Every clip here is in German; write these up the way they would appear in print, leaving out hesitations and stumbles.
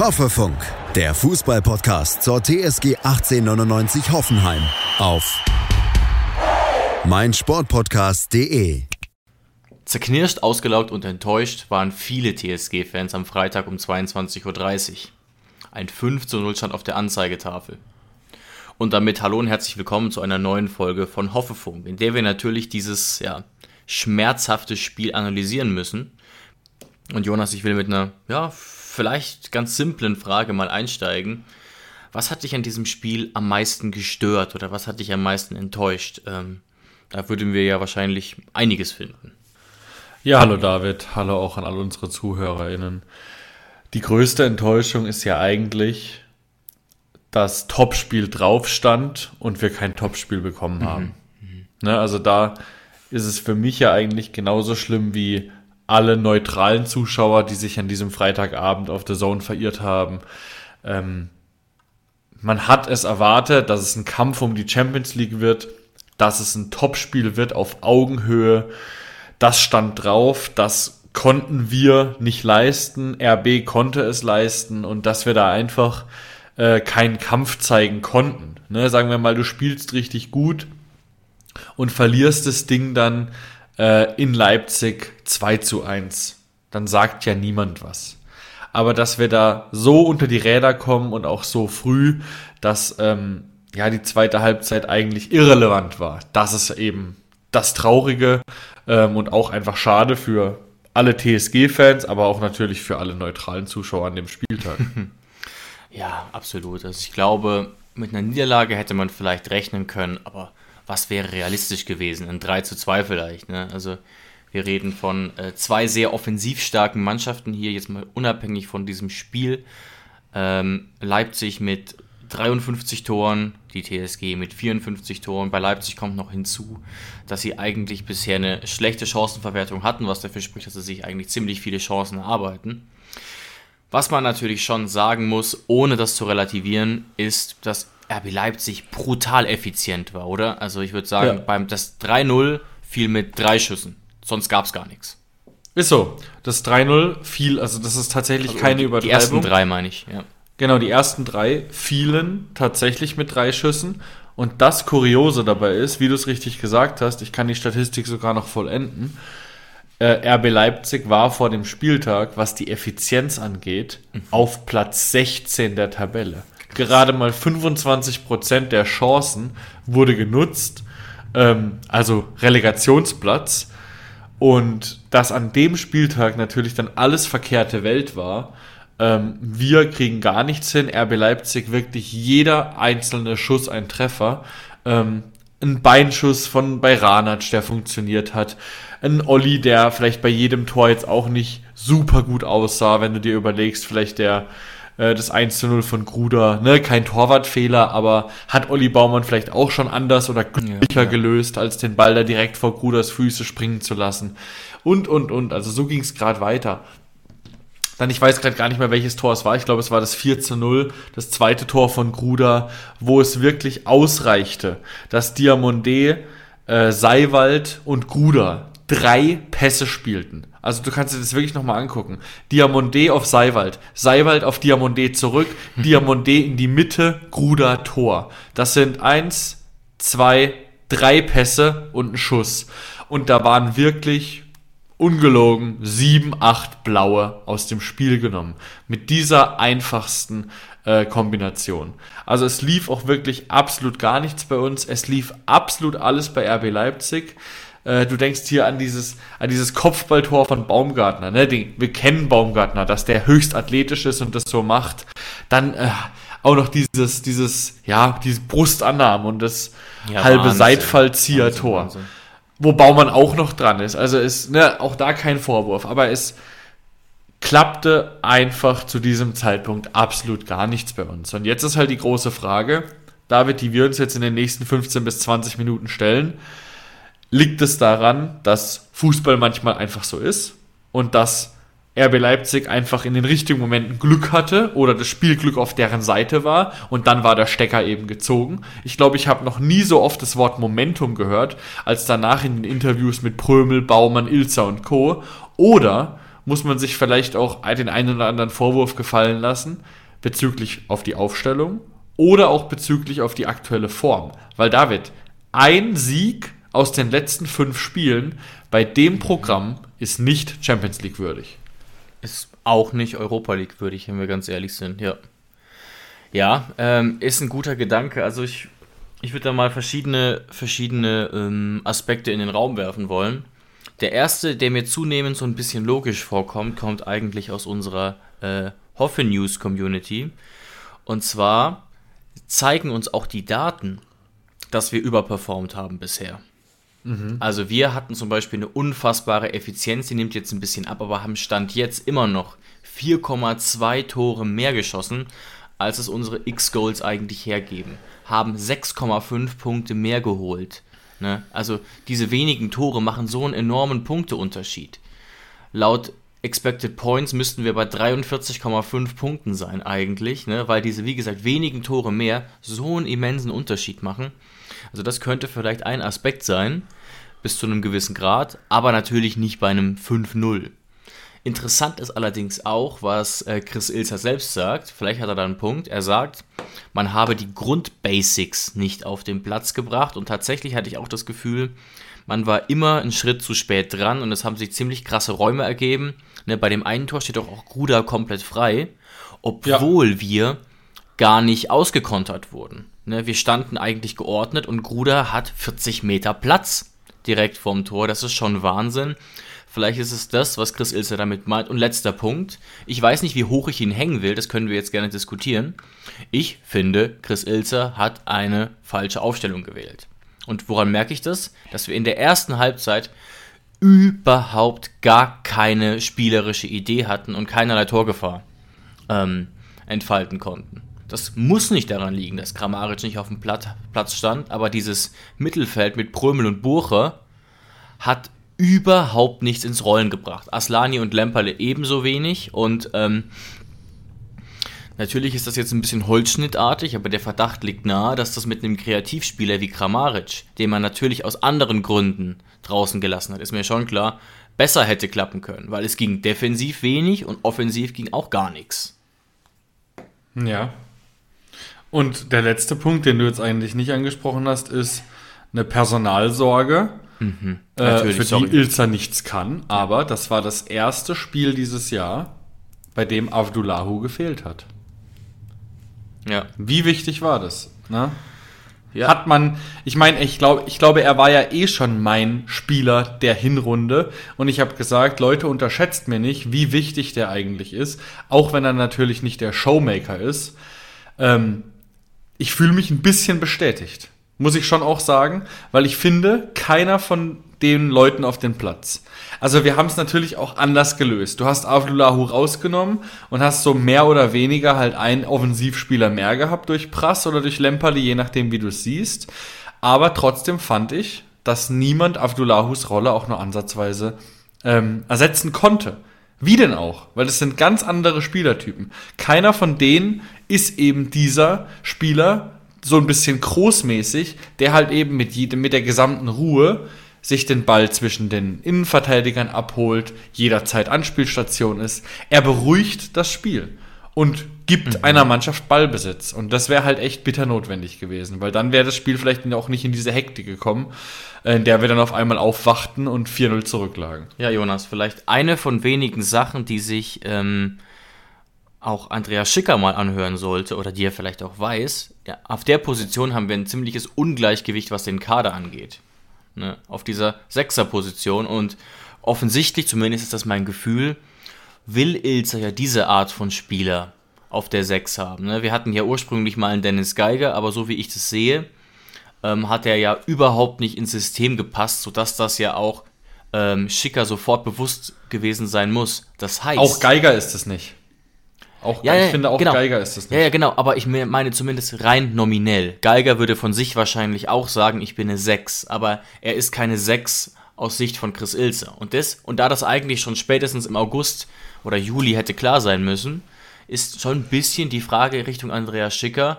Hoffefunk, der Fußball-Podcast zur TSG 1899 Hoffenheim auf meinsportpodcast.de. Zerknirscht, ausgelaugt und enttäuscht waren viele TSG-Fans am Freitag um 22.30 Uhr. Ein 5:0 stand auf der Anzeigetafel. Und damit hallo und herzlich willkommen zu einer neuen Folge von Hoffefunk, in der wir natürlich dieses schmerzhafte Spiel analysieren müssen. Und Jonas, ich will mit einer vielleicht ganz simplen Frage mal einsteigen. Was hat dich an diesem Spiel am meisten gestört oder was hat dich am meisten enttäuscht? Da würden wir ja wahrscheinlich einiges finden. Ja, hallo David, hallo auch an alle unsere ZuhörerInnen. Die größte Enttäuschung ist ja eigentlich, dass Topspiel drauf stand und wir kein Topspiel bekommen haben. Ne, also da ist es für mich ja eigentlich genauso schlimm wie alle neutralen Zuschauer, die sich an diesem Freitagabend auf The Zone verirrt haben. Man hat es erwartet, dass es ein Kampf um die Champions League wird, dass es ein Topspiel wird auf Augenhöhe. Das stand drauf, das konnten wir nicht leisten. RB konnte es leisten und dass wir da einfach keinen Kampf zeigen konnten. Ne, sagen wir mal, du spielst richtig gut und verlierst das Ding dann in Leipzig 2:1. Dann sagt ja niemand was. Aber dass wir da so unter die Räder kommen und auch so früh, dass die zweite Halbzeit eigentlich irrelevant war, das ist eben das Traurige und auch einfach schade für alle TSG-Fans, aber auch natürlich für alle neutralen Zuschauer an dem Spieltag. Ja, absolut. Also ich glaube, mit einer Niederlage hätte man vielleicht rechnen können, aber was wäre realistisch gewesen? Ein 3:2 vielleicht, ne? Also wir reden von zwei sehr offensiv starken Mannschaften hier, jetzt mal unabhängig von diesem Spiel. Leipzig mit 53 Toren, die TSG mit 54 Toren. Bei Leipzig kommt noch hinzu, dass sie eigentlich bisher eine schlechte Chancenverwertung hatten, was dafür spricht, dass sie sich eigentlich ziemlich viele Chancen erarbeiten. Was man natürlich schon sagen muss, ohne das zu relativieren, ist, dass RB Leipzig brutal effizient war, oder? Also ich würde sagen, das 3:0 fiel mit 3 Schüssen. Sonst gab es gar nichts. Ist so. Das 3:0 fiel, also das ist tatsächlich keine Übertreibung. Die ersten 3 meine ich, ja. Genau, die ersten 3 fielen tatsächlich mit 3 Schüssen. Und das Kuriose dabei ist, wie du es richtig gesagt hast, ich kann die Statistik sogar noch vollenden, RB Leipzig war vor dem Spieltag, was die Effizienz angeht, auf Platz 16 der Tabelle. Gerade mal 25% der Chancen wurde genutzt, also Relegationsplatz. Und dass an dem Spieltag natürlich dann alles verkehrte Welt war. Wir kriegen gar nichts hin. RB Leipzig wirklich jeder einzelne Schuss ein Treffer. Ein Beinschuss von Bajranac, der funktioniert hat. Ein Olli, der vielleicht bei jedem Tor jetzt auch nicht super gut aussah, wenn du dir überlegst, vielleicht das 1:0 von Gruda, ne, kein Torwartfehler, aber hat Olli Baumann vielleicht auch schon anders oder glücklicher gelöst, als den Ball da direkt vor Grudas Füße springen zu lassen. Und. Also so ging es gerade weiter. Dann, ich weiß gerade gar nicht mehr, welches Tor es war. Ich glaube, es war das 4:0, das zweite Tor von Gruda, wo es wirklich ausreichte, dass Diomandé, Seiwald und Gruda 3 Pässe spielten. Also du kannst dir das wirklich nochmal angucken. Diomandé auf Seiwald, Seiwald auf Diomandé zurück, Diomandé in die Mitte, Gruda Tor. Das sind 1, 2, 3 Pässe und ein Schuss. Und da waren wirklich ungelogen 7, 8 Blaue aus dem Spiel genommen. Mit dieser einfachsten Kombination. Also es lief auch wirklich absolut gar nichts bei uns. Es lief absolut alles bei RB Leipzig. Du denkst hier an dieses Kopfballtor von Baumgartner. Ne? Wir kennen Baumgartner, dass der höchst athletisch ist und das so macht. Dann auch noch diese Brustannahme und das halbe Seitfallzieher-Tor. Wo Baumann auch noch dran ist. Also ist auch da kein Vorwurf. Aber es klappte einfach zu diesem Zeitpunkt absolut gar nichts bei uns. Und jetzt ist halt die große Frage, David, die wir uns jetzt in den nächsten 15 bis 20 Minuten stellen. Liegt es daran, dass Fußball manchmal einfach so ist und dass RB Leipzig einfach in den richtigen Momenten Glück hatte oder das Spielglück auf deren Seite war und dann war der Stecker eben gezogen? Ich glaube, ich habe noch nie so oft das Wort Momentum gehört, als danach in den Interviews mit Prömel, Baumann, Ilzer und Co. Oder muss man sich vielleicht auch den einen oder anderen Vorwurf gefallen lassen, bezüglich auf die Aufstellung oder auch bezüglich auf die aktuelle Form. Weil David, ein Sieg aus den letzten 5 Spielen bei dem Programm ist nicht Champions League würdig. Ist auch nicht Europa League würdig, wenn wir ganz ehrlich sind, ja. Ja, ist ein guter Gedanke. Also ich würde da mal verschiedene Aspekte in den Raum werfen wollen. Der erste, der mir zunehmend so ein bisschen logisch vorkommt, kommt eigentlich aus unserer Hoffe-News-Community. Und zwar zeigen uns auch die Daten, dass wir überperformt haben bisher. Also wir hatten zum Beispiel eine unfassbare Effizienz, die nimmt jetzt ein bisschen ab, aber haben Stand jetzt immer noch 4,2 Tore mehr geschossen, als es unsere X-Goals eigentlich hergeben. Haben 6,5 Punkte mehr geholt. Ne? Also diese wenigen Tore machen so einen enormen Punkteunterschied. Laut Expected Points müssten wir bei 43,5 Punkten sein eigentlich, ne? Weil diese, wie gesagt, wenigen Tore mehr so einen immensen Unterschied machen. Also das könnte vielleicht ein Aspekt sein, bis zu einem gewissen Grad, aber natürlich nicht bei einem 5-0. Interessant ist allerdings auch, was Chris Ilzer selbst sagt, vielleicht hat er da einen Punkt, er sagt, man habe die Grundbasics nicht auf den Platz gebracht und tatsächlich hatte ich auch das Gefühl, man war immer einen Schritt zu spät dran und es haben sich ziemlich krasse Räume ergeben. Ne, bei dem einen Tor steht doch auch Gruda komplett frei, obwohl wir gar nicht ausgekontert wurden. Ne, wir standen eigentlich geordnet und Gruda hat 40 Meter Platz direkt vorm Tor. Das ist schon Wahnsinn. Vielleicht ist es das, was Chris Ilzer damit meint. Und letzter Punkt. Ich weiß nicht, wie hoch ich ihn hängen will. Das können wir jetzt gerne diskutieren. Ich finde, Chris Ilzer hat eine falsche Aufstellung gewählt. Und woran merke ich das? Dass wir in der ersten Halbzeit überhaupt gar keine spielerische Idee hatten und keinerlei Torgefahr entfalten konnten. Das muss nicht daran liegen, dass Kramaric nicht auf dem Platz stand, aber dieses Mittelfeld mit Prömel und Bucher hat überhaupt nichts ins Rollen gebracht. Aslani und Lemperle ebenso wenig und natürlich ist das jetzt ein bisschen holzschnittartig, aber der Verdacht liegt nahe, dass das mit einem Kreativspieler wie Kramaric, den man natürlich aus anderen Gründen draußen gelassen hat, ist mir schon klar, besser hätte klappen können, weil es ging defensiv wenig und offensiv ging auch gar nichts. Ja. Und der letzte Punkt, den du jetzt eigentlich nicht angesprochen hast, ist eine Personalsorge, für die Ilzer nichts kann. Aber das war das erste Spiel dieses Jahr, bei dem Avdulahu gefehlt hat. Ja. Wie wichtig war das? Ne? Ja. Hat man, ich glaube, er war ja eh schon mein Spieler der Hinrunde und ich habe gesagt, Leute, unterschätzt mir nicht, wie wichtig der eigentlich ist, auch wenn er natürlich nicht der Showmaker ist. Ich fühle mich ein bisschen bestätigt, muss ich schon auch sagen, weil ich finde, keiner von den Leuten auf den Platz. Also wir haben es natürlich auch anders gelöst. Du hast Avdulahu rausgenommen und hast so mehr oder weniger halt einen Offensivspieler mehr gehabt durch Prass oder durch Lemperle, je nachdem wie du es siehst. Aber trotzdem fand ich, dass niemand Avdulahus Rolle auch nur ansatzweise ersetzen konnte. Wie denn auch? Weil das sind ganz andere Spielertypen. Keiner von denen ist eben dieser Spieler so ein bisschen großmäßig, der halt eben mit der gesamten Ruhe sich den Ball zwischen den Innenverteidigern abholt, jederzeit Anspielstation ist. Er beruhigt das Spiel und gibt einer Mannschaft Ballbesitz. Und das wäre halt echt bitter notwendig gewesen, weil dann wäre das Spiel vielleicht auch nicht in diese Hektik gekommen, in der wir dann auf einmal aufwachten und 4-0 zurücklagen. Ja, Jonas, vielleicht eine von wenigen Sachen, die sich auch Andreas Schicker mal anhören sollte oder die er vielleicht auch weiß. Ja, auf der Position haben wir ein ziemliches Ungleichgewicht, was den Kader angeht. Ne, auf dieser Sechser-Position und offensichtlich, zumindest ist das mein Gefühl, will Ilzer ja diese Art von Spieler auf der 6 haben. Ne? Wir hatten ja ursprünglich mal einen Dennis Geiger, aber so wie ich das sehe, hat er ja überhaupt nicht ins System gepasst, sodass das ja auch Schicker sofort bewusst gewesen sein muss. Das heißt... Auch Geiger ist es nicht. Ich finde auch genau. Geiger ist es nicht. Ja, genau, aber ich meine zumindest rein nominell. Geiger würde von sich wahrscheinlich auch sagen, ich bin eine 6, aber er ist keine 6 aus Sicht von Chris Ilzer. Und da das eigentlich schon spätestens im August oder Juli hätte klar sein müssen, ist schon ein bisschen die Frage Richtung Andreas Schicker,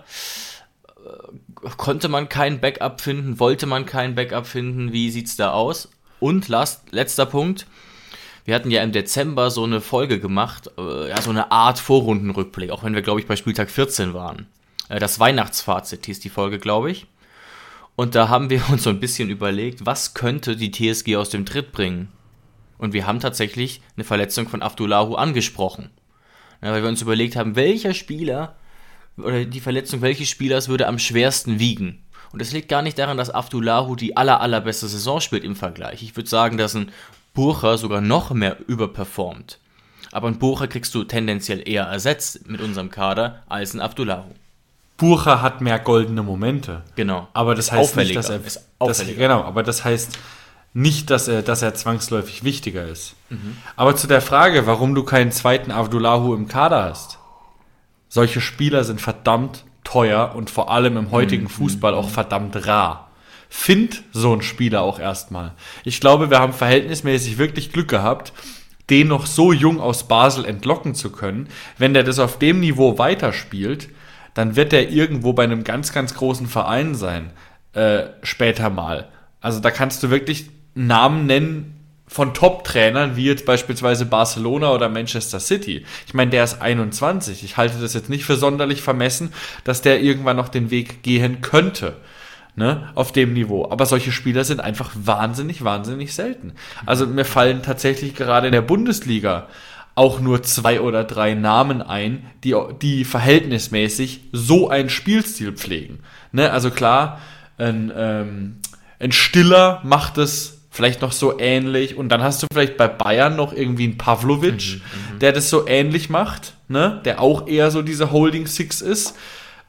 konnte man kein Backup finden, wollte man kein Backup finden, wie sieht's da aus? Und letzter Punkt, Wir hatten ja im Dezember so eine Folge gemacht, so eine Art Vorrundenrückblick, auch wenn wir, glaube ich, bei Spieltag 14 waren. Das Weihnachtsfazit hieß die Folge, glaube ich. Und da haben wir uns so ein bisschen überlegt, was könnte die TSG aus dem Tritt bringen? Und wir haben tatsächlich eine Verletzung von Abdullahi angesprochen. Ja, weil wir uns überlegt haben, welcher Spieler oder die Verletzung welches Spielers würde am schwersten wiegen. Und es liegt gar nicht daran, dass Abdullahi die allerbeste Saison spielt im Vergleich. Ich würde sagen, dass ein Burcher sogar noch mehr überperformt. Aber ein Burcher kriegst du tendenziell eher ersetzt mit unserem Kader als ein Abdullahi. Burcher hat mehr goldene Momente. Genau. Aber das heißt nicht, dass er aber das heißt nicht, dass er zwangsläufig wichtiger ist. Aber zu der Frage, warum du keinen zweiten Abdullahi im Kader hast. Solche Spieler sind verdammt teuer und vor allem im heutigen Fußball auch verdammt rar. Find so einen Spieler auch erstmal. Ich glaube, wir haben verhältnismäßig wirklich Glück gehabt, den noch so jung aus Basel entlocken zu können. Wenn der das auf dem Niveau weiterspielt, dann wird der irgendwo bei einem ganz, ganz großen Verein sein, später mal. Also da kannst du wirklich Namen nennen von Top-Trainern, wie jetzt beispielsweise Barcelona oder Manchester City. Ich meine, der ist 21. Ich halte das jetzt nicht für sonderlich vermessen, dass der irgendwann noch den Weg gehen könnte, ne, auf dem Niveau. Aber solche Spieler sind einfach wahnsinnig, wahnsinnig selten. Also mir fallen tatsächlich gerade in der Bundesliga auch nur 2 oder 3 Namen ein, die verhältnismäßig so einen Spielstil pflegen. Ne, also klar, ein Stiller macht es vielleicht noch so ähnlich und dann hast du vielleicht bei Bayern noch irgendwie einen Pavlovic, der das so ähnlich macht, ne, der auch eher so diese Holding Six ist.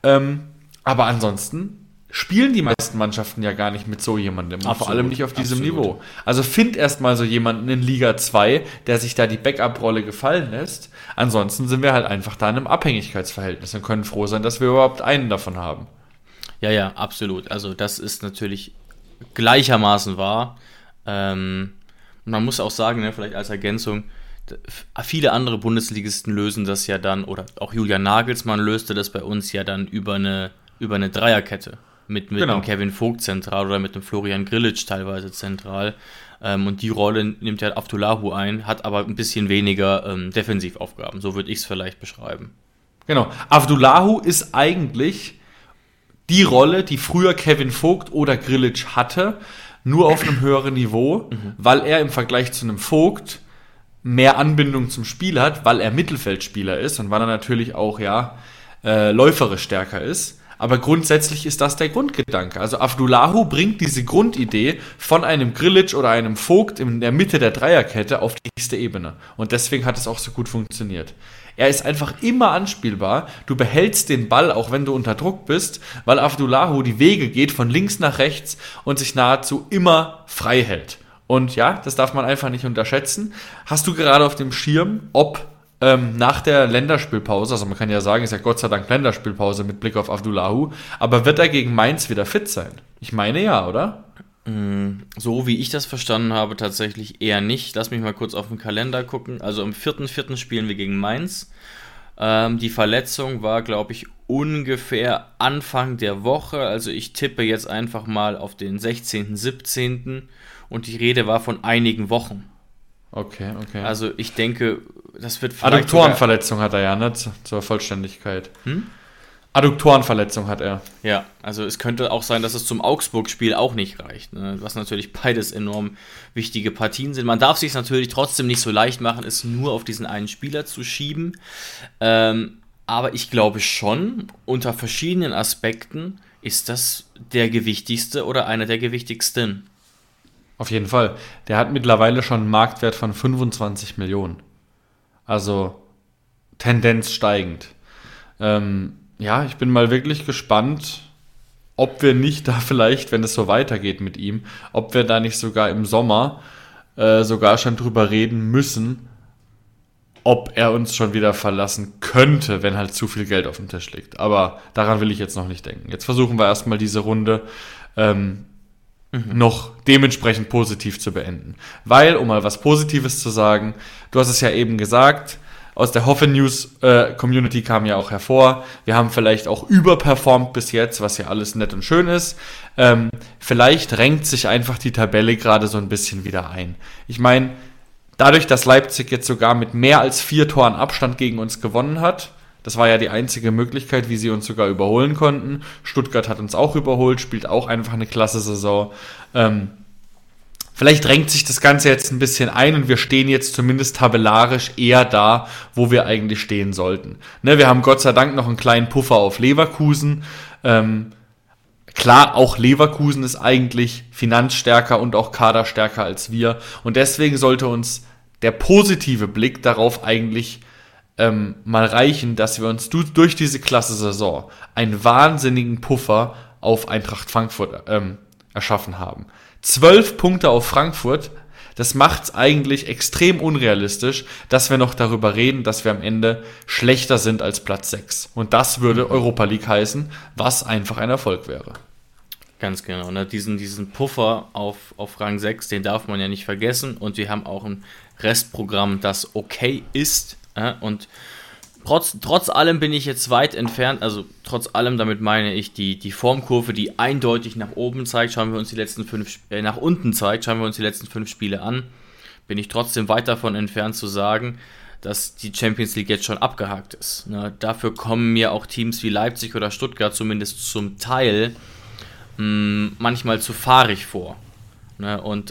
Aber ansonsten spielen die meisten Mannschaften ja gar nicht mit so jemandem. Und vor allem nicht auf diesem Niveau. Also find erstmal so jemanden in Liga 2, der sich da die Backup-Rolle gefallen lässt. Ansonsten sind wir halt einfach da in einem Abhängigkeitsverhältnis und können froh sein, dass wir überhaupt einen davon haben. Ja, absolut. Also das ist natürlich gleichermaßen wahr. Man muss auch sagen, ne, vielleicht als Ergänzung, viele andere Bundesligisten lösen das ja dann, oder auch Julian Nagelsmann löste das bei uns ja dann über eine Dreierkette. Mit dem Kevin Vogt zentral oder mit dem Florian Grillitsch teilweise zentral. Und die Rolle nimmt ja Abdullahi ein, hat aber ein bisschen weniger Defensivaufgaben. So würde ich es vielleicht beschreiben. Genau. Abdullahi ist eigentlich die Rolle, die früher Kevin Vogt oder Grillitsch hatte, nur auf einem höheren Niveau, weil er im Vergleich zu einem Vogt mehr Anbindung zum Spiel hat, weil er Mittelfeldspieler ist und weil er natürlich auch läuferisch stärker ist. Aber grundsätzlich ist das der Grundgedanke. Also Abdullahi bringt diese Grundidee von einem Grillitsch oder einem Vogt in der Mitte der Dreierkette auf die nächste Ebene. Und deswegen hat es auch so gut funktioniert. Er ist einfach immer anspielbar. Du behältst den Ball, auch wenn du unter Druck bist, weil Abdullahi die Wege geht von links nach rechts und sich nahezu immer frei hält. Und ja, das darf man einfach nicht unterschätzen. Hast du gerade auf dem Schirm, ob nach der Länderspielpause, also man kann ja sagen, ist ja Gott sei Dank Länderspielpause mit Blick auf Abdullahi, aber wird er gegen Mainz wieder fit sein? Ich meine ja, oder? So wie ich das verstanden habe, tatsächlich eher nicht. Lass mich mal kurz auf den Kalender gucken. Also am 4.4. spielen wir gegen Mainz. Die Verletzung war, glaube ich, ungefähr Anfang der Woche. Also ich tippe jetzt einfach mal auf den 16., 17. und die Rede war von einigen Wochen. Okay. Also ich denke, das wird vielleicht Adduktorenverletzung hat er ja, ne? Zur Vollständigkeit. Adduktorenverletzung hat er. Ja, also es könnte auch sein, dass es zum Augsburg-Spiel auch nicht reicht, ne? Was natürlich beides enorm wichtige Partien sind. Man darf sich natürlich trotzdem nicht so leicht machen, es nur auf diesen einen Spieler zu schieben. Aber ich glaube schon, unter verschiedenen Aspekten ist das der gewichtigste oder einer der gewichtigsten. Auf jeden Fall. Der hat mittlerweile schon einen Marktwert von 25 Millionen. Also Tendenz steigend. Ich bin mal wirklich gespannt, ob wir nicht da vielleicht, wenn es so weitergeht mit ihm, ob wir da nicht sogar im Sommer sogar schon drüber reden müssen, ob er uns schon wieder verlassen könnte, wenn halt zu viel Geld auf dem Tisch liegt. Aber daran will ich jetzt noch nicht denken. Jetzt versuchen wir erstmal diese Runde noch dementsprechend positiv zu beenden. Weil, um mal was Positives zu sagen, du hast es ja eben gesagt, aus der Hoffe News Community kam ja auch hervor, wir haben vielleicht auch überperformt bis jetzt, was ja alles nett und schön ist. Vielleicht renkt sich einfach die Tabelle gerade so ein bisschen wieder ein. Ich meine, Dadurch, dass Leipzig jetzt sogar mit mehr als 4 Toren Abstand gegen uns gewonnen hat, das war ja die einzige Möglichkeit, wie sie uns sogar überholen konnten. Stuttgart hat uns auch überholt, spielt auch einfach eine klasse Saison. Vielleicht drängt sich das Ganze jetzt ein bisschen ein und wir stehen jetzt zumindest tabellarisch eher da, wo wir eigentlich stehen sollten. Ne, wir haben Gott sei Dank noch einen kleinen Puffer auf Leverkusen. Klar, auch Leverkusen ist eigentlich finanzstärker und auch kaderstärker als wir. Und deswegen sollte uns der positive Blick darauf eigentlich mal reichen, dass wir uns durch diese klasse Saison einen wahnsinnigen Puffer auf Eintracht Frankfurt erschaffen haben. 12 Punkte auf Frankfurt, das macht es eigentlich extrem unrealistisch, dass wir noch darüber reden, dass wir am Ende schlechter sind als Platz 6. Und das würde Europa League heißen, was einfach ein Erfolg wäre. Ganz genau. Ne? Diesen Puffer auf Rang 6, den darf man ja nicht vergessen. Und wir haben auch ein Restprogramm, das okay ist. Und trotz allem bin ich jetzt weit entfernt, also trotz allem, damit meine ich die Formkurve, die eindeutig nach oben zeigt, schauen wir uns nach unten zeigt, schauen wir uns die letzten 5 Spiele an, bin ich trotzdem weit davon entfernt zu sagen, dass die Champions League jetzt schon abgehakt ist. Ne? Dafür kommen mir auch Teams wie Leipzig oder Stuttgart zumindest zum Teil manchmal zu fahrig vor. Ne? Und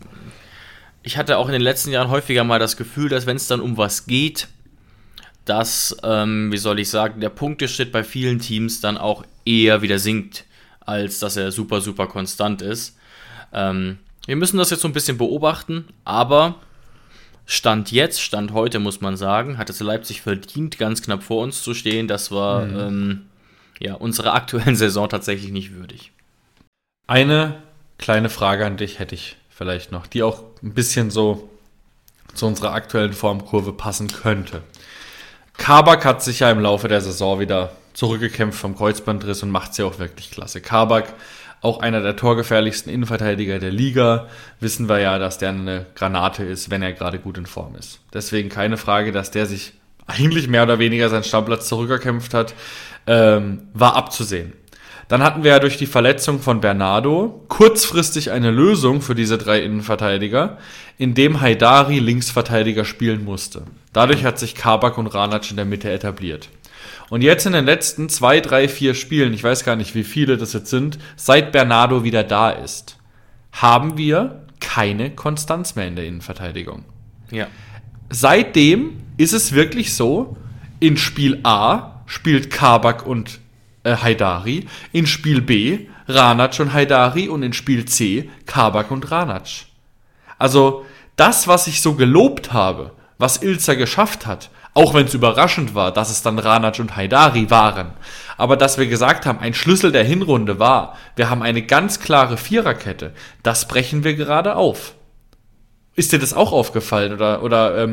ich hatte auch in den letzten Jahren häufiger mal das Gefühl, dass wenn es dann um was geht, dass, der Punkteschnitt bei vielen Teams dann auch eher wieder sinkt, als dass er super, super konstant ist. Wir müssen das jetzt so ein bisschen beobachten, aber Stand heute muss man sagen, hat es Leipzig verdient, ganz knapp vor uns zu stehen. Das war unserer aktuellen Saison tatsächlich nicht würdig. Eine kleine Frage an dich hätte ich vielleicht noch, die auch ein bisschen so zu unserer aktuellen Formkurve passen könnte. Kabak hat sich ja im Laufe der Saison wieder zurückgekämpft vom Kreuzbandriss und macht es ja auch wirklich klasse. Kabak, auch einer der torgefährlichsten Innenverteidiger der Liga, wissen wir ja, dass der eine Granate ist, wenn er gerade gut in Form ist. Deswegen keine Frage, dass der sich eigentlich mehr oder weniger seinen Stammplatz zurückgekämpft hat, war abzusehen. Dann hatten wir ja durch die Verletzung von Bernardo kurzfristig eine Lösung für diese 3 Innenverteidiger, indem Haidari Linksverteidiger spielen musste. Dadurch hat sich Kabak und Ranac in der Mitte etabliert. Und jetzt in den letzten 2, 3, 4 Spielen, ich weiß gar nicht, wie viele das jetzt sind, seit Bernardo wieder da ist, haben wir keine Konstanz mehr in der Innenverteidigung. Ja. Seitdem ist es wirklich so, in Spiel A spielt Kabak und Haidari, in Spiel B Ranac und Haidari und in Spiel C Kabak und Ranac. Also das, was ich so gelobt habe, was Ilzer geschafft hat, auch wenn es überraschend war, dass es dann Ranac und Haidari waren, aber dass wir gesagt haben, ein Schlüssel der Hinrunde war, wir haben eine ganz klare Viererkette, das brechen wir gerade auf. Ist dir das auch aufgefallen oder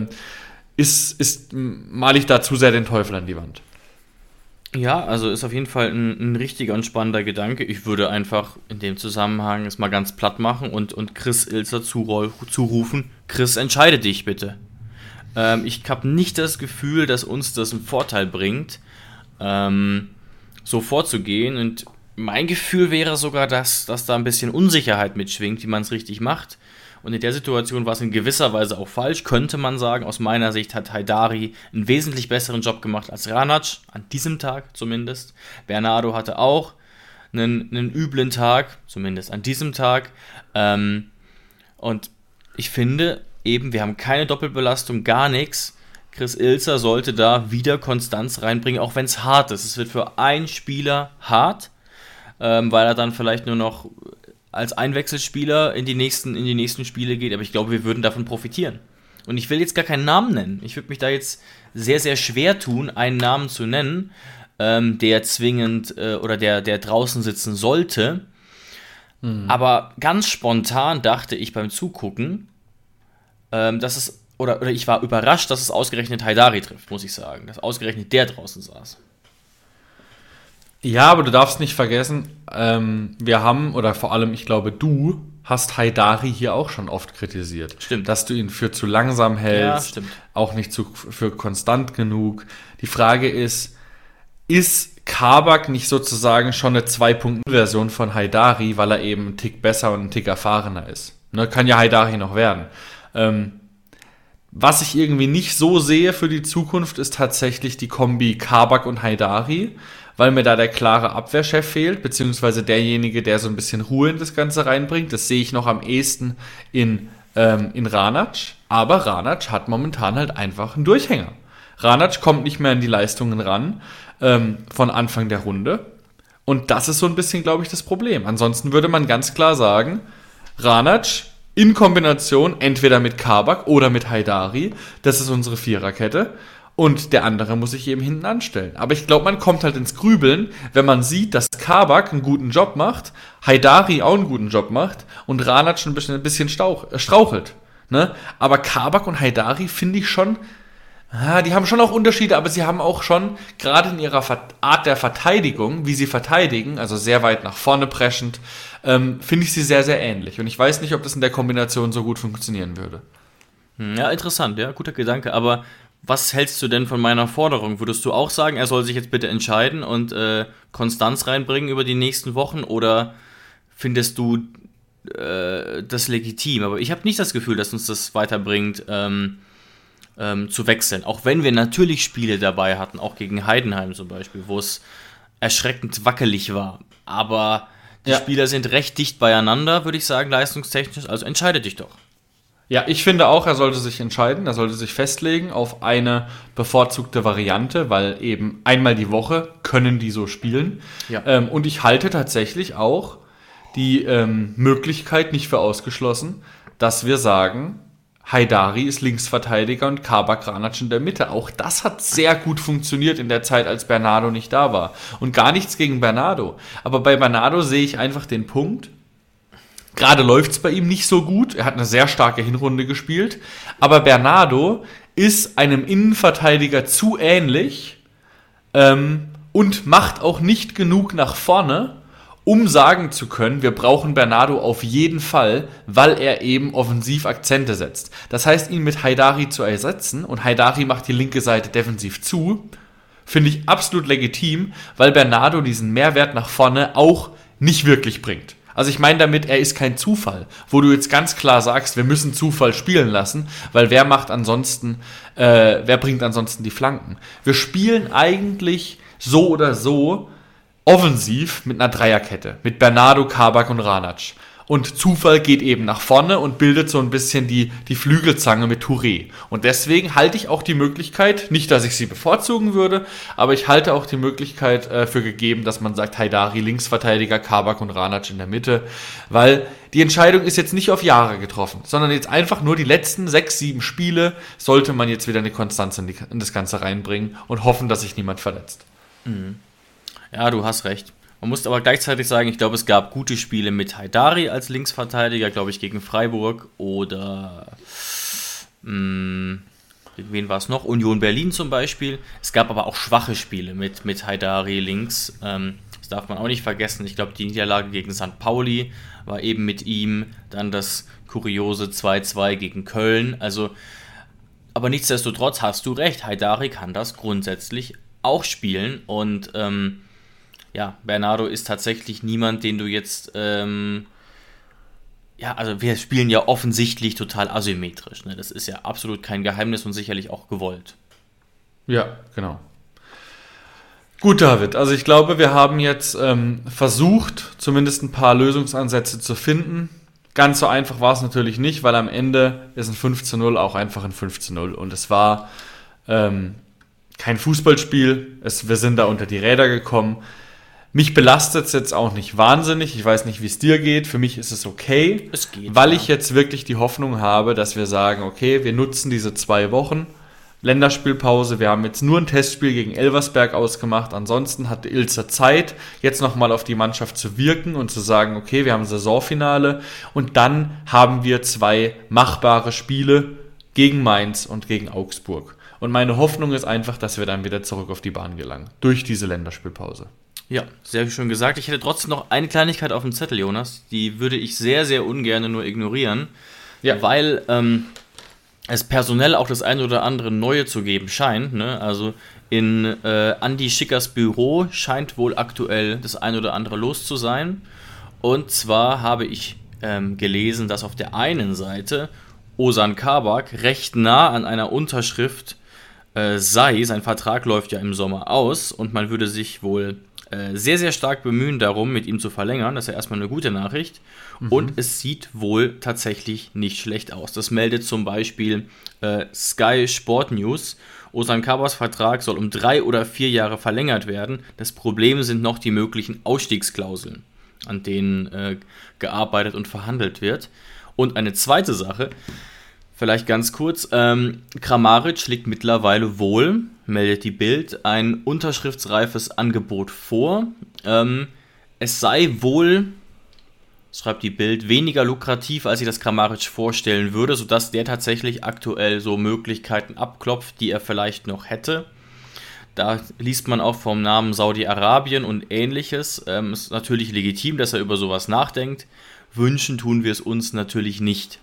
male ich da zu sehr den Teufel an die Wand? Ja, also ist auf jeden Fall ein richtiger und spannender Gedanke. Ich würde einfach in dem Zusammenhang es mal ganz platt machen und Chris Ilzer zurufen, Chris, entscheide dich bitte. Ich habe nicht das Gefühl, dass uns das einen Vorteil bringt, so vorzugehen. Und mein Gefühl wäre sogar, dass da ein bisschen Unsicherheit mitschwingt, wie man es richtig macht. Und in der Situation war es in gewisser Weise auch falsch, könnte man sagen. Aus meiner Sicht hat Haidari einen wesentlich besseren Job gemacht als Ranac, an diesem Tag zumindest. Bernardo hatte auch einen üblen Tag, zumindest an diesem Tag. Und ich finde eben, wir haben keine Doppelbelastung, gar nichts. Chris Ilzer sollte da wieder Konstanz reinbringen, auch wenn es hart ist. Es wird für einen Spieler hart, weil er dann vielleicht nur noch als Einwechselspieler in die nächsten Spiele geht, aber ich glaube, wir würden davon profitieren. Und ich will jetzt gar keinen Namen nennen. Ich würde mich da jetzt sehr, sehr schwer tun, einen Namen zu nennen, der zwingend oder der draußen sitzen sollte. Aber ganz spontan dachte ich beim Zugucken, dass es, oder ich war überrascht, dass es ausgerechnet Haidari trifft, muss ich sagen. Dass ausgerechnet der draußen saß. Ja, aber du darfst nicht vergessen, wir haben, oder vor allem, ich glaube, du hast Haidari hier auch schon oft kritisiert. Stimmt. Dass du ihn für zu langsam hältst, ja, auch nicht für konstant genug. Die Frage ist Kabak nicht sozusagen schon eine 2.0-Version von Haidari, weil er eben einen Tick besser und einen Tick erfahrener ist? Ne, kann ja Haidari noch werden. Was ich irgendwie nicht so sehe für die Zukunft, ist tatsächlich die Kombi Kabak und Haidari, weil mir da der klare Abwehrchef fehlt, beziehungsweise derjenige, der so ein bisschen Ruhe in das Ganze reinbringt. Das sehe ich noch am ehesten in Ranac. Aber Ranac hat momentan halt einfach einen Durchhänger. Ranac kommt nicht mehr an die Leistungen ran von Anfang der Runde. Und das ist so ein bisschen, glaube ich, das Problem. Ansonsten würde man ganz klar sagen, Ranac in Kombination entweder mit Kabak oder mit Haidari, das ist unsere Viererkette. Und der andere muss sich eben hinten anstellen. Aber ich glaube, man kommt halt ins Grübeln, wenn man sieht, dass Kabak einen guten Job macht, Haidari auch einen guten Job macht und Ranac ein bisschen strauchelt. Ne? Aber Kabak und Haidari finde ich schon, die haben schon auch Unterschiede, aber sie haben auch schon, gerade in ihrer Art der Verteidigung, wie sie verteidigen, also sehr weit nach vorne preschend, finde ich sie sehr, sehr ähnlich. Und ich weiß nicht, ob das in der Kombination so gut funktionieren würde. Ja, interessant, ja, guter Gedanke. Aber was hältst du denn von meiner Forderung? Würdest du auch sagen, er soll sich jetzt bitte entscheiden und Konstanz reinbringen über die nächsten Wochen? Oder findest du das legitim? Aber ich habe nicht das Gefühl, dass uns das weiterbringt, zu wechseln. Auch wenn wir natürlich Spiele dabei hatten, auch gegen Heidenheim zum Beispiel, wo es erschreckend wackelig war. Aber die Spieler sind recht dicht beieinander, würde ich sagen, leistungstechnisch. Also entscheide dich doch. Ja, ich finde auch, er sollte sich entscheiden, er sollte sich festlegen auf eine bevorzugte Variante, weil eben einmal die Woche können die so spielen. Ja. Und ich halte tatsächlich auch die Möglichkeit nicht für ausgeschlossen, dass wir sagen, Haidari ist Linksverteidiger und Kabak Ranac in der Mitte. Auch das hat sehr gut funktioniert in der Zeit, als Bernardo nicht da war. Und gar nichts gegen Bernardo. Aber bei Bernardo sehe ich einfach den Punkt, gerade läuft es bei ihm nicht so gut. Er hat eine sehr starke Hinrunde gespielt. Aber Bernardo ist einem Innenverteidiger zu ähnlich und macht auch nicht genug nach vorne, um sagen zu können, wir brauchen Bernardo auf jeden Fall, weil er eben offensiv Akzente setzt. Das heißt, ihn mit Haidari zu ersetzen, und Haidari macht die linke Seite defensiv zu, finde ich absolut legitim, weil Bernardo diesen Mehrwert nach vorne auch nicht wirklich bringt. Also ich meine damit, er ist kein Zufall, wo du jetzt ganz klar sagst, wir müssen Zufall spielen lassen, weil wer bringt ansonsten die Flanken? Wir spielen eigentlich so oder so offensiv mit einer Dreierkette, mit Bernardo, Kabak und Ranac. Und Zufall geht eben nach vorne und bildet so ein bisschen die Flügelzange mit Touré. Und deswegen halte ich auch die Möglichkeit, nicht, dass ich sie bevorzugen würde, aber ich halte auch die Möglichkeit für gegeben, dass man sagt, Haidari Linksverteidiger, Kabak und Ranac in der Mitte, weil die Entscheidung ist jetzt nicht auf Jahre getroffen, sondern jetzt einfach nur die letzten 6, 7 Spiele sollte man jetzt wieder eine Konstanz in das Ganze reinbringen und hoffen, dass sich niemand verletzt. Ja, du hast recht. Man muss aber gleichzeitig sagen, ich glaube, es gab gute Spiele mit Haidari als Linksverteidiger, glaube ich, gegen Freiburg oder gegen wen war es noch? Union Berlin zum Beispiel. Es gab aber auch schwache Spiele mit Haidari links. Das darf man auch nicht vergessen. Ich glaube, die Niederlage gegen St. Pauli war eben mit ihm. Dann das kuriose 2-2 gegen Köln. Also, aber nichtsdestotrotz hast du recht. Haidari kann das grundsätzlich auch spielen und Bernardo ist tatsächlich niemand, den du jetzt, also wir spielen ja offensichtlich total asymmetrisch, ne? Das ist ja absolut kein Geheimnis und sicherlich auch gewollt. Ja, genau. Gut, David, also ich glaube, wir haben jetzt versucht, zumindest ein paar Lösungsansätze zu finden. Ganz so einfach war es natürlich nicht, weil am Ende ist ein 5:0 auch einfach ein 5:0 und es war kein Fußballspiel, wir sind da unter die Räder gekommen. Mich belastet es jetzt auch nicht wahnsinnig. Ich weiß nicht, wie es dir geht. Für mich ist es okay, weil ich jetzt wirklich die Hoffnung habe, dass wir sagen, okay, wir nutzen diese 2 Wochen Länderspielpause. Wir haben jetzt nur ein Testspiel gegen Elversberg ausgemacht. Ansonsten hatte Ilse Zeit, jetzt nochmal auf die Mannschaft zu wirken und zu sagen, okay, wir haben ein Saisonfinale und dann haben wir 2 machbare Spiele gegen Mainz und gegen Augsburg. Und meine Hoffnung ist einfach, dass wir dann wieder zurück auf die Bahn gelangen, durch diese Länderspielpause. Ja, sehr schön gesagt. Ich hätte trotzdem noch eine Kleinigkeit auf dem Zettel, Jonas. Die würde ich sehr, sehr ungern nur ignorieren, weil es personell auch das eine oder andere Neue zu geben scheint. Ne? Also in Andi Schickers Büro scheint wohl aktuell das eine oder andere los zu sein. Und zwar habe ich gelesen, dass auf der einen Seite Ozan Kabak recht nah an einer Unterschrift sei. Sein Vertrag läuft ja im Sommer aus und man würde sich wohl sehr, sehr stark bemühen darum, mit ihm zu verlängern. Das ist ja erstmal eine gute Nachricht. Und es sieht wohl tatsächlich nicht schlecht aus. Das meldet zum Beispiel Sky Sport News. Ozan Kabaks Vertrag soll um 3 oder 4 Jahre verlängert werden. Das Problem sind noch die möglichen Ausstiegsklauseln, an denen gearbeitet und verhandelt wird. Und eine zweite Sache, vielleicht ganz kurz, Kramaric liegt mittlerweile wohl, meldet die Bild, ein unterschriftsreifes Angebot vor. Es sei wohl, schreibt die Bild, weniger lukrativ, als sich das Kramaric vorstellen würde, sodass der tatsächlich aktuell so Möglichkeiten abklopft, die er vielleicht noch hätte. Da liest man auch vom Namen Saudi-Arabien und Ähnliches. Ist natürlich legitim, dass er über sowas nachdenkt. Wünschen tun wir es uns natürlich nicht.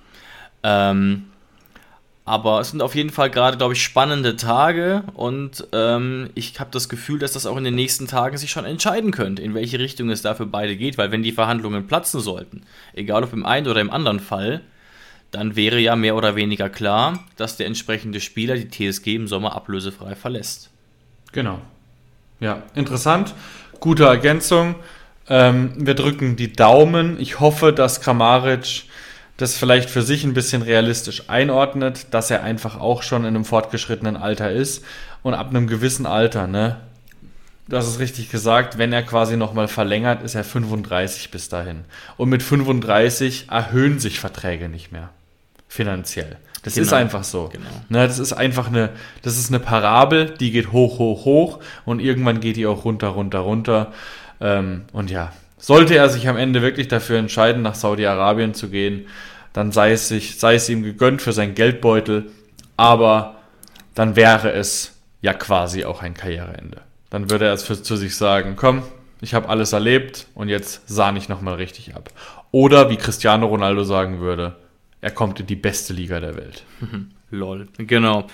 Aber es sind auf jeden Fall gerade, glaube ich, spannende Tage und ich habe das Gefühl, dass das auch in den nächsten Tagen sich schon entscheiden könnte, in welche Richtung es da für beide geht, weil wenn die Verhandlungen platzen sollten, egal ob im einen oder im anderen Fall, dann wäre ja mehr oder weniger klar, dass der entsprechende Spieler die TSG im Sommer ablösefrei verlässt. Genau. Ja, interessant. Gute Ergänzung. Wir drücken die Daumen. Ich hoffe, dass Kramaric das vielleicht für sich ein bisschen realistisch einordnet, dass er einfach auch schon in einem fortgeschrittenen Alter ist und ab einem gewissen Alter, ne, das ist richtig gesagt, wenn er quasi nochmal verlängert, ist er 35 bis dahin. Und mit 35 erhöhen sich Verträge nicht mehr, finanziell. Das ist einfach so. Genau. Ne, das ist einfach eine Parabel, die geht hoch, hoch, hoch und irgendwann geht die auch runter, runter, runter. Und ja, sollte er sich am Ende wirklich dafür entscheiden, nach Saudi-Arabien zu gehen, dann sei es ihm gegönnt für seinen Geldbeutel, aber dann wäre es ja quasi auch ein Karriereende. Dann würde er es zu sich sagen, komm, ich habe alles erlebt und jetzt sahne ich nochmal richtig ab. Oder wie Cristiano Ronaldo sagen würde, er kommt in die beste Liga der Welt. Lol, genau.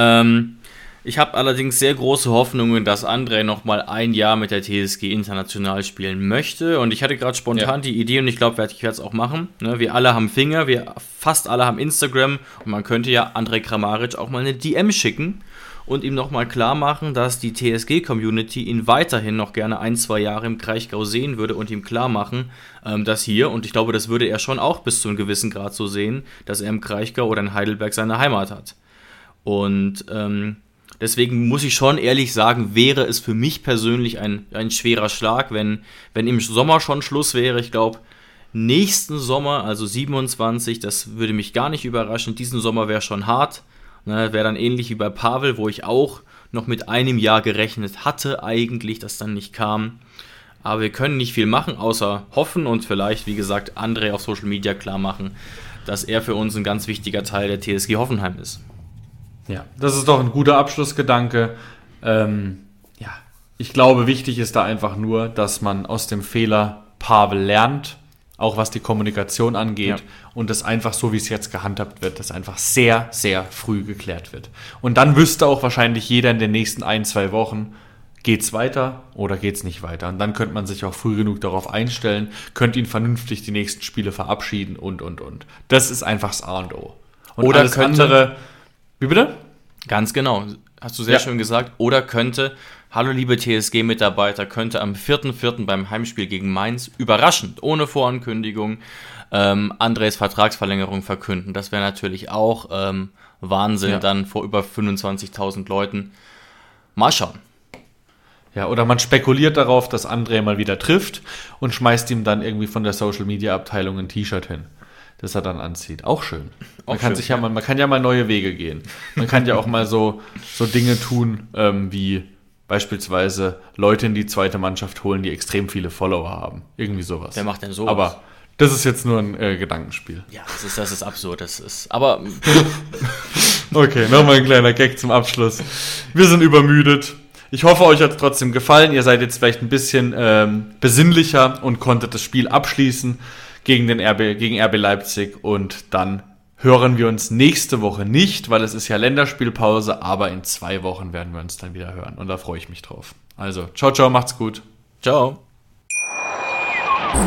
Ich habe allerdings sehr große Hoffnungen, dass André noch mal ein Jahr mit der TSG international spielen möchte. Und ich hatte gerade spontan die Idee und ich glaube, ich werde es auch machen. Ne, wir alle haben Finger, wir fast alle haben Instagram und man könnte ja André Kramaric auch mal eine DM schicken und ihm noch mal klar machen, dass die TSG-Community ihn weiterhin noch gerne 1-2 Jahre im Kraichgau sehen würde und ihm klar machen, dass hier, und ich glaube, das würde er schon auch bis zu einem gewissen Grad so sehen, dass er im Kraichgau oder in Heidelberg seine Heimat hat. Und deswegen muss ich schon ehrlich sagen, wäre es für mich persönlich ein schwerer Schlag, wenn im Sommer schon Schluss wäre. Ich glaube, nächsten Sommer, also 27, das würde mich gar nicht überraschen. Diesen Sommer wäre schon hart. Ne, wäre dann ähnlich wie bei Pavel, wo ich auch noch mit einem Jahr gerechnet hatte eigentlich, das dann nicht kam. Aber wir können nicht viel machen, außer hoffen und vielleicht, wie gesagt, André auf Social Media klar machen, dass er für uns ein ganz wichtiger Teil der TSG Hoffenheim ist. Ja, das ist doch ein guter Abschlussgedanke. Ich glaube, wichtig ist da einfach nur, dass man aus dem Fehler Pavel lernt, auch was die Kommunikation angeht und das einfach so, wie es jetzt gehandhabt wird, das einfach sehr, sehr früh geklärt wird. Und dann wüsste auch wahrscheinlich jeder in den nächsten 1-2 Wochen, geht's weiter oder geht's nicht weiter. Und dann könnte man sich auch früh genug darauf einstellen, könnte ihn vernünftig die nächsten Spiele verabschieden und. Das ist einfach das A und O. Und oder alles andere... Wie bitte? Ganz genau, hast du sehr schön gesagt. Oder könnte, hallo liebe TSG-Mitarbeiter, könnte am 4.4. beim Heimspiel gegen Mainz überraschend, ohne Vorankündigung, Andrés Vertragsverlängerung verkünden. Das wäre natürlich auch Wahnsinn, dann vor über 25.000 Leuten. Mal schauen. Ja, oder man spekuliert darauf, dass André mal wieder trifft und schmeißt ihm dann irgendwie von der Social-Media-Abteilung ein T-Shirt hin, das er dann anzieht. Auch schön. Man kann ja mal neue Wege gehen. Man kann ja auch mal so Dinge tun, wie beispielsweise Leute in die zweite Mannschaft holen, die extrem viele Follower haben. Irgendwie sowas. Wer macht denn sowas? Aber das ist jetzt nur ein Gedankenspiel. Ja, das ist absurd. Aber okay, nochmal ein kleiner Gag zum Abschluss. Wir sind übermüdet. Ich hoffe, euch hat es trotzdem gefallen. Ihr seid jetzt vielleicht ein bisschen besinnlicher und konntet das Spiel abschließen gegen RB Leipzig. Und dann hören wir uns nächste Woche nicht, weil es ist ja Länderspielpause, aber in 2 Wochen werden wir uns dann wieder hören. Und da freue ich mich drauf. Also, ciao, ciao, macht's gut. Ciao.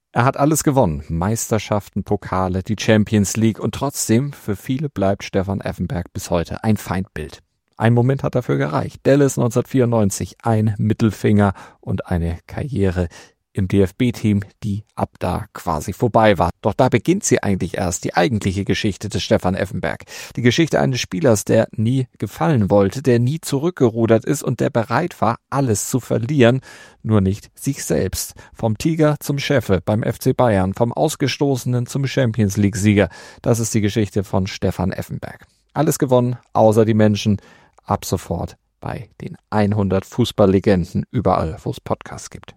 Er hat alles gewonnen. Meisterschaften, Pokale, die Champions League und trotzdem, für viele bleibt Stefan Effenberg bis heute ein Feindbild. Ein Moment hat dafür gereicht. Dallas 1994, ein Mittelfinger und eine Karriere im DFB-Team, die ab da quasi vorbei war. Doch da beginnt sie eigentlich erst, die eigentliche Geschichte des Stefan Effenberg. Die Geschichte eines Spielers, der nie gefallen wollte, der nie zurückgerudert ist und der bereit war, alles zu verlieren, nur nicht sich selbst. Vom Tiger zum Chefe beim FC Bayern, vom Ausgestoßenen zum Champions-League-Sieger. Das ist die Geschichte von Stefan Effenberg. Alles gewonnen, außer die Menschen. Ab sofort bei den 100 Fußballlegenden, überall, wo es Podcasts gibt.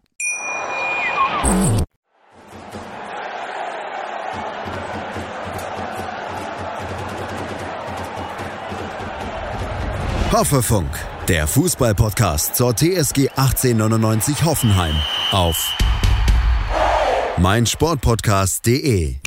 Hoffefunk, der Fußball-Podcast zur TSG 1899 Hoffenheim auf meinsportpodcast.de.